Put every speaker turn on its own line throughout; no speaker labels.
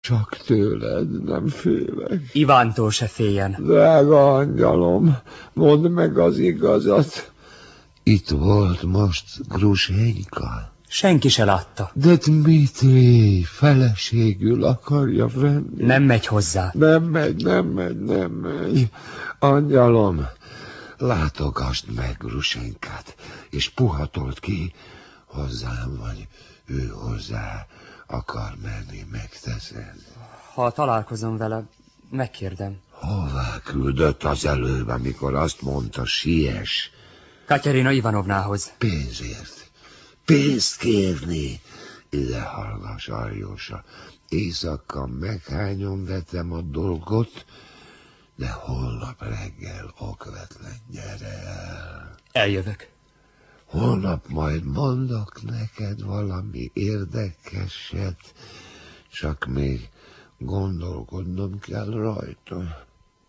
Csak tőled nem félek.
Ivántól se féljen.
Drága angyalom, mondd meg az igazat. Itt volt most Grushenka?
Senki se látta.
De Dmitri feleségül akarja venni.
Nem megy hozzá.
Nem megy. Angyalom, látogasd meg Grushenkát, és puhatold ki hozzám, vagy ő hozzá akar menni, megteszed.
Ha találkozom vele, megkérdem.
Hová küldött az előbb, amikor azt mondta, siess?
Katerina Ivanovnához.
Pénzért. Pénzt kérni. Ide hallgass, Aljósa. Éjszaka meghányon vetem a dolgot, de holnap reggel okvetlen gyere el.
Eljövök.
Holnap majd mondok neked valami érdekeset, csak még gondolkodnom kell rajta.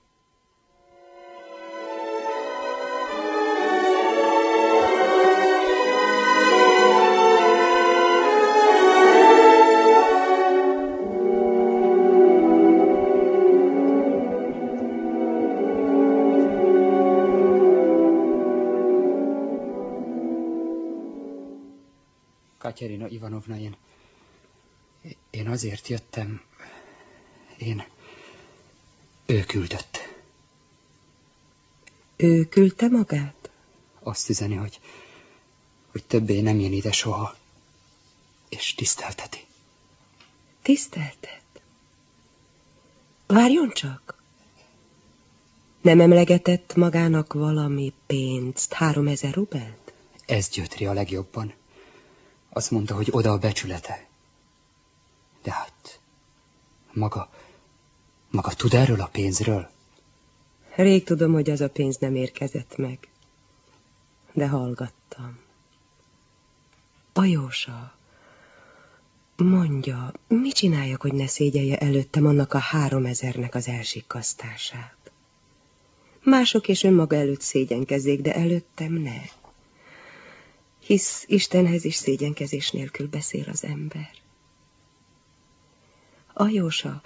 Katerina Ivanovna, én azért jöttem, ő küldött.
Ő küldte magát?
Azt üzeni, hogy többé nem jön ide soha, és tisztelteti.
Tiszteltet? Várjon csak! Nem emlegetett magának valami pénzt, 3000 rubelt?
Ez gyötri a legjobban. Azt mondta, hogy oda a becsülete. De hát, maga tud erről a pénzről?
Rég tudom, hogy az a pénz nem érkezett meg. De hallgattam. Ajósa, mondja, mit csináljak, hogy ne szégyelje előttem annak a 3000-nek az elsikkasztását? Mások és önmaga előtt szégyenkezzék, de előttem ne. Hisz Istenhez is szégyenkezés nélkül beszél az ember. Ajósa,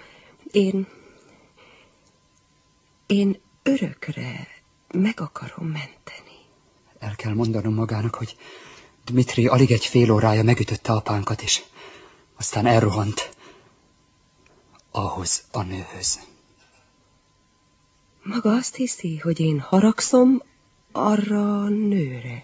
én örökre meg akarom menteni.
El kell mondanom magának, hogy Dmitri alig egy fél órája megütötte apánkat, és aztán elrohant ahhoz a nőhöz.
Maga azt hiszi, hogy én haragszom arra a nőre?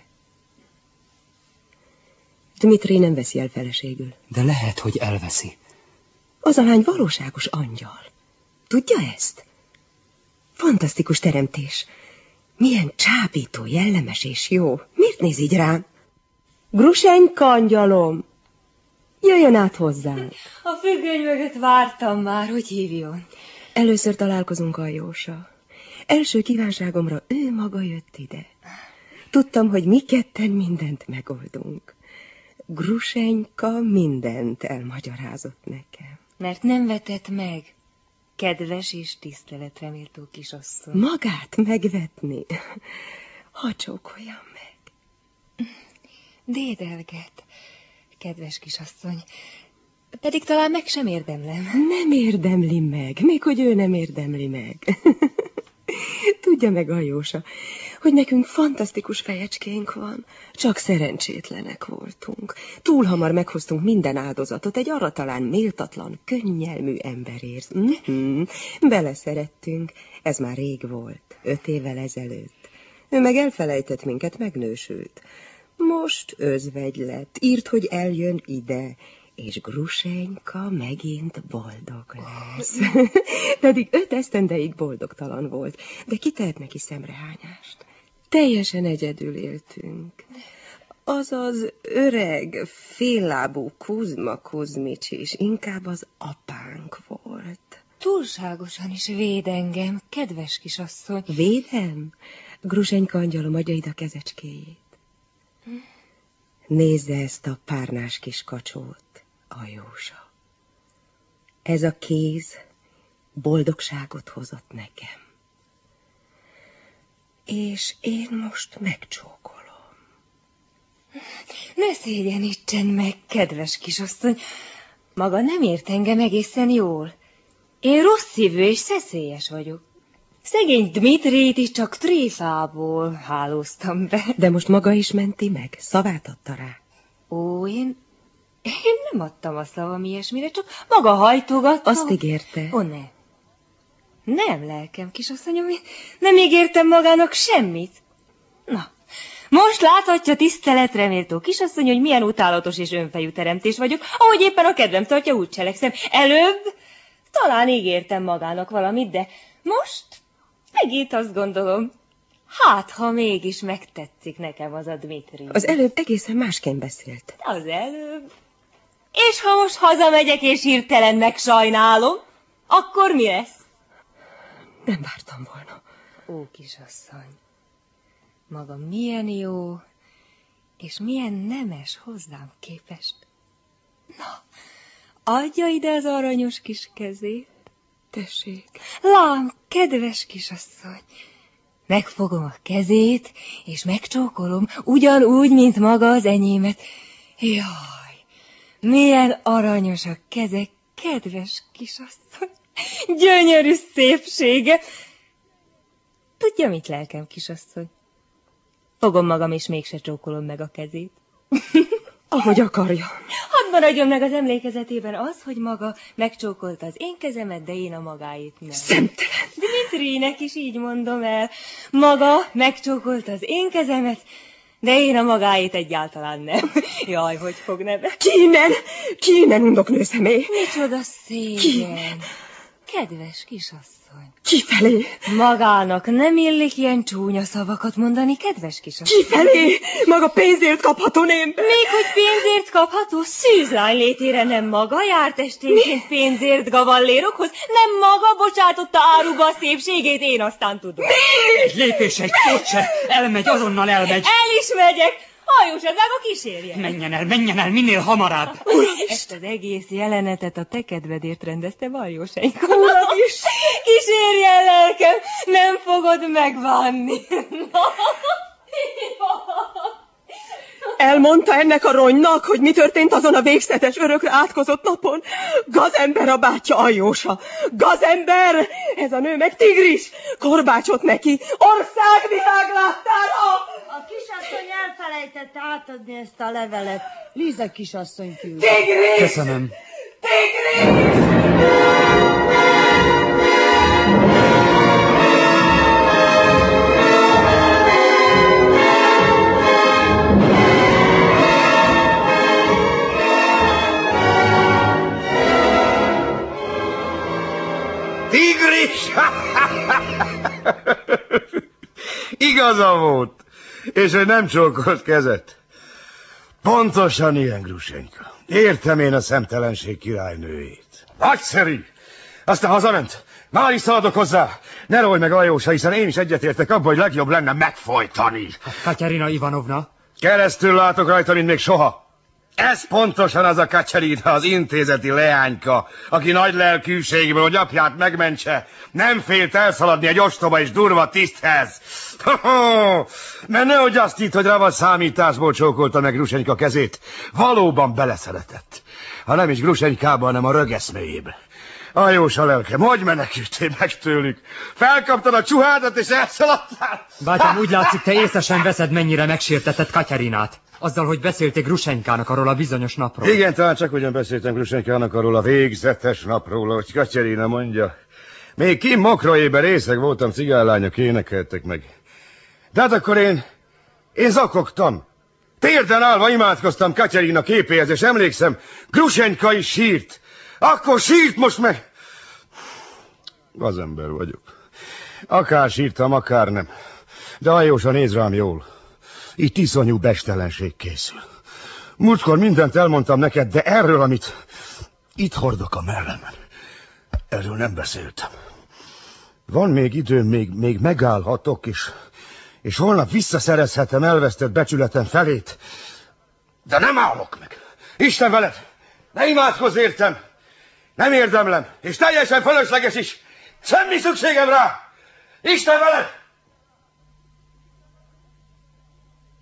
Dmitri nem veszi el feleségül.
De lehet, hogy elveszi.
Az a lány valóságos angyal. Tudja ezt? Fantasztikus teremtés. Milyen csábító, jellemes és jó. Miért néz így rám? Grushenka angyalom! Jöjjön át hozzánk.
A függöny mögött vártam már, hogy hívjon.
Először találkozunk, Aljósa. Első kívánságomra ő maga jött ide. Tudtam, hogy mi ketten mindent megoldunk. Grushenka mindent elmagyarázott nekem.
Mert nem vetett meg, kedves és tiszteletre méltó kisasszony.
Magát megvetni? Ha csókoljam meg.
Dédelget, kedves kisasszony. Pedig talán meg sem érdemlem.
Nem érdemli meg, még hogy ő nem érdemli meg. Tudja meg, Aljósa, hogy nekünk fantasztikus fejecskénk van, csak szerencsétlenek voltunk. Túl hamar meghoztunk minden áldozatot egy arra talán méltatlan, könnyelmű emberért. Beleszerettünk, ez már rég volt, 5 évvel ezelőtt. Ő meg elfelejtett minket, megnősült. Most özvegy lett, írt, hogy eljön ide, és Grushenka megint boldog lesz. Pedig 5 esztendeig boldogtalan volt, de ki tehet neki szemrehányást? Teljesen egyedül éltünk. Az az öreg, féllábú Kuzma Kuzmics is inkább az apánk volt.
Túlságosan is véd engem, kedves kisasszony.
Védem? Grushenka angyalom, adja ide a kezecskéjét. Nézze ezt a párnás kis kacsót, Aljósa. Ez a kéz boldogságot hozott nekem. És én most megcsókolom.
Ne szégyenítsen meg, kedves kisasszony. Maga nem ért engem egészen jól. Én rossz szívű és szeszélyes vagyok. Szegény Dmitrit is csak tréfából hálóztam be.
De most maga is menti meg, szavát adta rá.
Ó, én nem adtam a szavam ilyesmire, csak maga hajtogatta.
Azt ígérte.
Ó, ne. Nem, lelkem, kisasszonyom, én nem ígértem magának semmit. Na, most láthatja, tiszteletreméltó kisasszony, hogy milyen utálatos és önfejű teremtés vagyok, ahogy éppen a kedvem tartja, úgy cselekszem. Előbb talán ígértem magának valamit, de most megint azt gondolom, hát, ha mégis megtetszik nekem az a Dmitri.
Az előbb egészen másként beszélt.
Az előbb. És ha most hazamegyek és hirtelen megsajnálom, akkor mi lesz?
Nem vártam volna.
Ó, kisasszony, maga milyen jó, és milyen nemes hozzám képest. Na, adja ide az aranyos kis kezét.
Tessék.
Lám, kedves kisasszony, megfogom a kezét, és megcsókolom, ugyanúgy, mint maga az enyémet. Jaj, milyen aranyos a kezek, kedves kisasszony. Gyönyörű szépsége. Tudja mit, lelkem, kisasszony? Fogom magam, és mégse csókolom meg a kezét.
Ahogy akarja.
Hadd maradjon meg az emlékezetében az, hogy maga megcsókolta az én kezemet, de én a magáét nem.
Szemtelen.
Dmitrinek is így mondom el. Maga megcsókolta az én kezemet, de én a magáét egyáltalán nem. Jaj, hogy fog nevetni.
Ki innen, undoknő személy?
Micsoda szégyen. Kedves kisasszony.
Kifelé?
Magának nem illik ilyen csúnya szavakat mondani, kedves kisasszony.
Kifelé? Maga pénzért kapható ember.
Még hogy pénzért kapható, szűzlány létére nem maga járt esténként pénzért gavallérokhoz, nem maga bocsátotta áruba a szépségét, én aztán tudom.
Egy lépés, egy szót se. Elmegy, azonnal elmegy.
El is megyek. Hajós, ez a kísérjen.
Menjen el, minél hamarabb.
Ezt az egész jelenetet a te kedvedért rendezte Varjósenka. Uram is. Kísérjen, lelkem, nem fogod megbánni.
Elmondta ennek a ronynak, hogy mi történt azon a végzetes, örökre átkozott napon? Gazember a bátyja Aljósa. Gazember! Ez a nő meg tigris! Korbácsot neki! Országvilágláttára!
A kisasszony elfelejtette átadni ezt a levelet. Líza kisasszony küld.
Tigris!
Köszönöm.
Tigris!
Tigris! Igaza volt, és hogy nem csókolt kezet. Pontosan ilyen, Grusenka. Értem én a szemtelenség királynőjét. Nagyszerű! Aztán hazament. Már is szaladok hozzá. Ne rolj meg, Aljósa, hiszen én is egyetértek abban, hogy legjobb lenne megfojtani.
Katerina Ivanovna.
Keresztül látok rajta, mint még soha. Ez pontosan az a Katerina, az intézeti leányka, aki nagy lelkűségből, hogy apját megmentse, nem félt elszaladni egy ostoba és durva tiszthez. Mert nehogy azt hitt, hogy ravasz számításból csókolta meg Grusenyka kezét. Valóban beleszeretett. Ha nem is Grusenykában, hanem a rögeszméjébe. Ajós a lelkem, hogy menekültél meg tőlük? Felkaptad a csuhádat és elszaladtál?
Bátyám, úgy látszik, te észesen veszed, mennyire megsértetted Katerinát. Azzal, hogy beszélték Grusenykának arról a bizonyos napról.
Igen, talán csak ugyan beszéltem Grusenykának arról a végzetes napról, hogy Katerina mondja. Még Kim Mokroébe részeg voltam, cigánylányok énekeltek meg. De hát akkor én zakogtam. Térden állva imádkoztam Katerina képéhez, és emlékszem, Grusenyka is sírt. Akkor sírt, most meg... Gazember vagyok. Akár sírtam, akár nem. De Aljósa, nézd rám jól. Itt iszonyú bestelenség készül. Múltkor mindent elmondtam neked, de erről, amit itt hordok a mellemen, erről nem beszéltem. Van még időm, még megállhatok, és holnap visszaszerezhetem elvesztett becsületem felét. De nem állok meg. Isten veled! Ne imádkozz értem! Nem érdemlem, és teljesen fölösleges is. Semmi szükségem rá! Isten veled!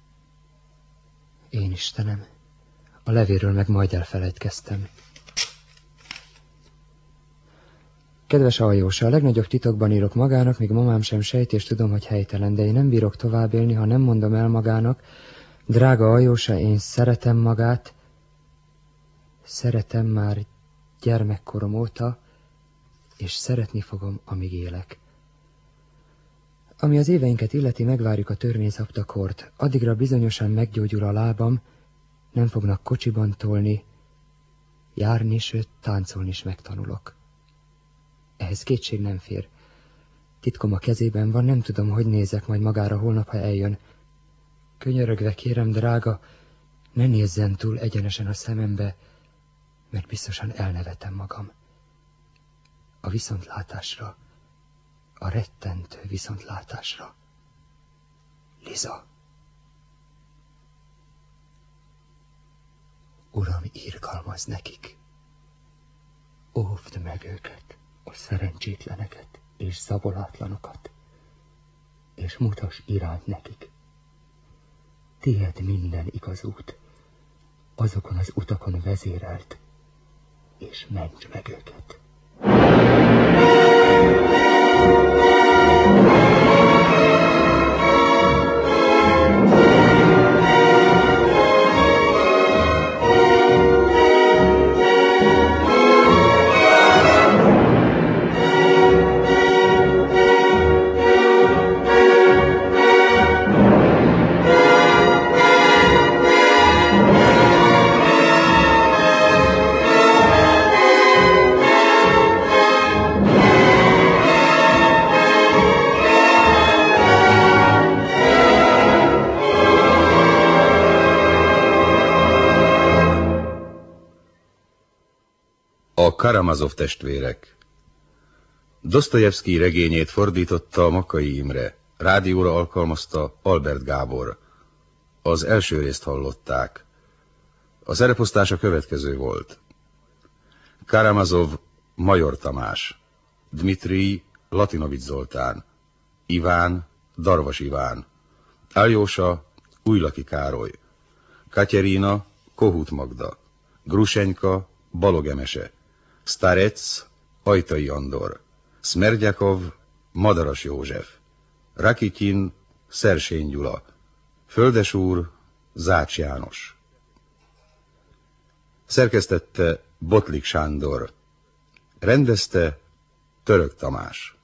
Én Istenem, a levéről meg majd elfelejtkeztem. Kedves Aljósa, a legnagyobb titokban írok magának, míg mamám sem sejt, és tudom, hogy helytelen, de én nem bírok tovább élni, ha nem mondom el magának. Drága Aljósa, én szeretem magát, szeretem már gyermekkorom óta, és szeretni fogom, amíg élek. Ami az éveinket illeti, megvárjuk a törvényszabtakort. Addigra bizonyosan meggyógyul a lábam, nem fognak kocsiban tolni, járni, sőt, táncolni is megtanulok. Ehhez kétség nem fér. Titkom a kezében van, nem tudom, hogy nézek majd magára holnap, ha eljön. Könyörögve kérem, drága, ne nézzen túl egyenesen a szemembe, mert biztosan elnevetem magam. A viszontlátásra, a rettentő viszontlátásra. Liza. Uram, irgalmaz nekik. Óvd meg őket, a szerencsétleneket és zabolátlanokat, és mutass irányt nekik. Tied minden igaz út, azokon az utakon vezérelt, és mentsd meg őket.
A Karamazov testvérek. Dosztojevszkij regényét fordította Makkai Imre, rádióra alkalmazta Albert Gábor. Az első részt hallották. A szereposztás a következő volt. Karamazov Major Tamás, Dmitrij Latinovics Zoltán, Iván Darvas Iván, Aljósa Újlaki Károly, Katyerina Kohut Magda, Grusenyka Balog Emese, Starec Ajtai Andor, Szmergyakov Madaras József, Rakityin Szersény Gyula, Földesúr Zács János. Szerkesztette Botlik Sándor, rendezte Török Tamás.